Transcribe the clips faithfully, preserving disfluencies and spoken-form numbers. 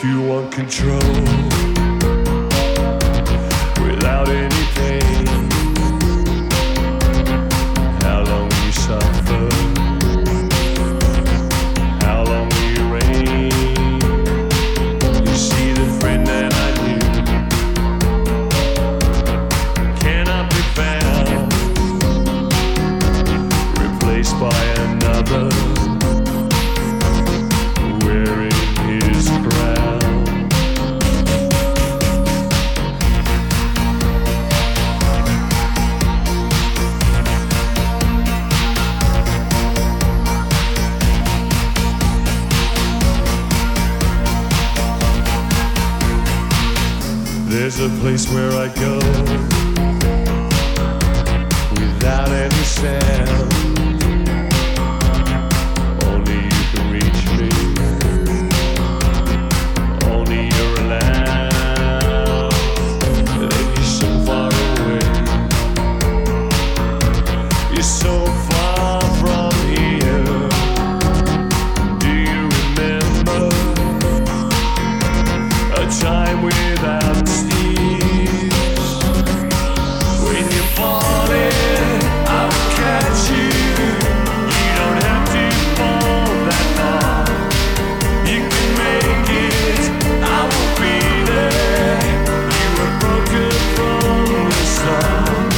If you want control without any pain, how long will you suffer? How long will you reign? You see, the friend that I knew cannot be found, replaced by another wearing his crown. There's a place where I go without any sound. Only you can reach me. Only you're allowed. And you're so far away. You're so far from here. Do you remember a time without steeds? When you're falling, I will catch you. You don't have to fall that far. You can make it, I will be there. You were broken from the start.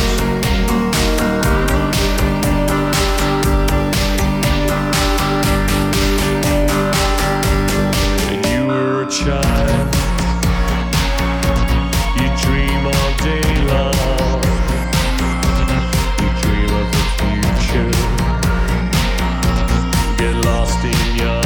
And you were a child. You dream all day long. You dream of the future. Get lost in your